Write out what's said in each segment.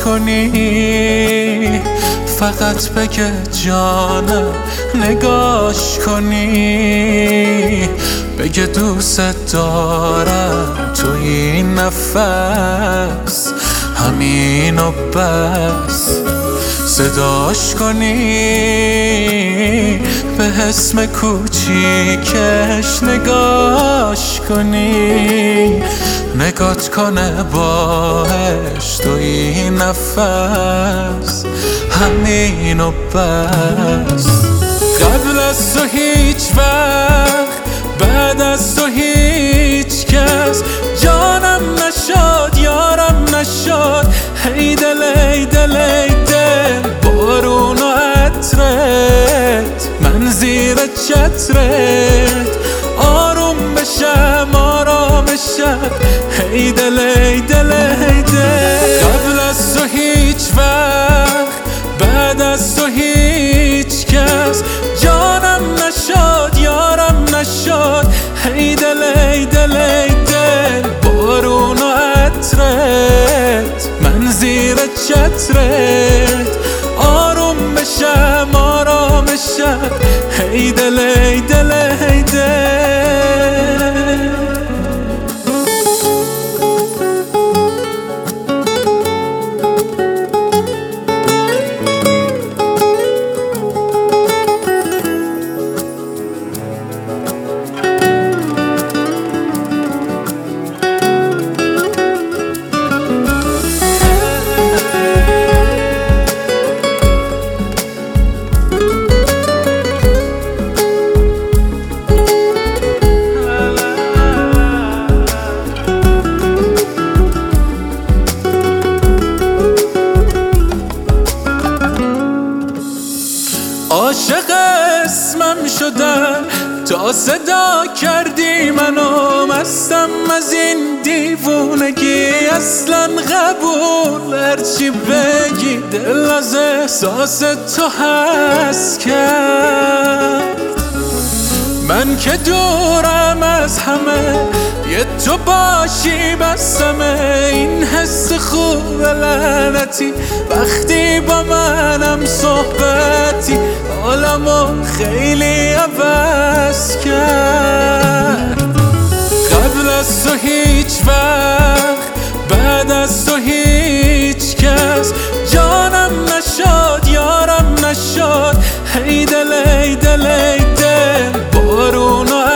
کنی، فقط بگه جانم نگاش کنی، بگه دوست دارم تو این نفس، همین و بس. صداش کنی، به اسم کوچیکش نگاش کنی، نگات کنه باش تو این نفس، همین و بس. قبل از تو هیچ وقت، بعد از تو هیچ کس جانم نشد، یارم نشد. هی دل ای دل ای دل، بارون و عطرت، من زیر چترت آروم بشم آرامشم. هی دل ای دل ای دل. قبل از تو هیچ وقت، بعد از تو هیچ کس جانم نشد، یارم نشد. هی دل ای دل ای دل، بارون و عطرت، من زیر چترت آروم بشم آرامشم. هی دل ای دل ای دل. عاشق اسمم شدم تا صدا کردی منو، مستم از این دیوونگی اصلا قبول. هرچی بگی دل از احساس تو هست کرد. من که دورم از همه، یه تو باشی بسمه. این حس خوب لعنتی وقتی با منم صحبتی، حالمو خیلی عوض کرد. قبل از تو هیچ وقت، بعد از تو هیچ کس جانم نشد، یارم نشد. هی دل ای دل ای دل، بارون و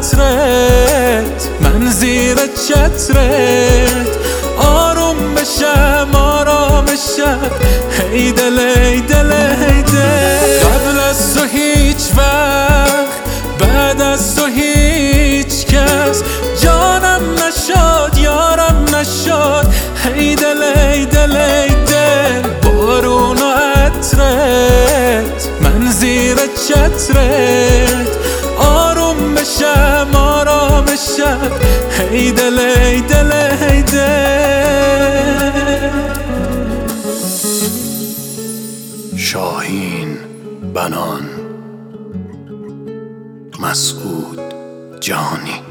عطرت، من زیر چترت آروم بشم آرامشم. هی دل ای دل ای دل. قبل از تو هیچ وقت، بعد از تو هیچ کس جانم نشد، یارم نشد. هی دل ای دل ای دل، بارون و عطرت، من زیر چترت آروم بشم آرامشم. هی دل ای دل ای دل. شاهین بنان، مسعود جانی.